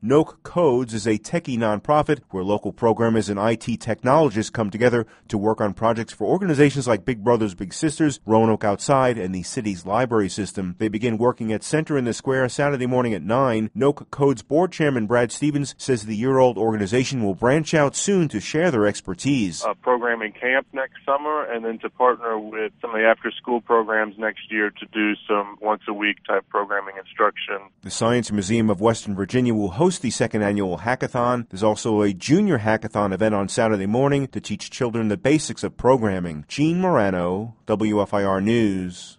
Noke Codes is a techie nonprofit where local programmers and IT technologists come together to work on projects for organizations like Big Brothers Big Sisters, Roanoke Outside, and the city's library system. They begin working at Center in the Square Saturday morning at 9. Noke Codes board chairman Brad Stevens says the year-old organization will branch out soon to share their expertise. A programming camp next summer, and then to partner with some of the after-school programs next year to do some once-a-week type programming instruction. The Science Museum of Western Virginia will host the second annual hackathon. There's also a junior hackathon event on Saturday morning to teach children the basics of programming. Gene Morano, WFIR News.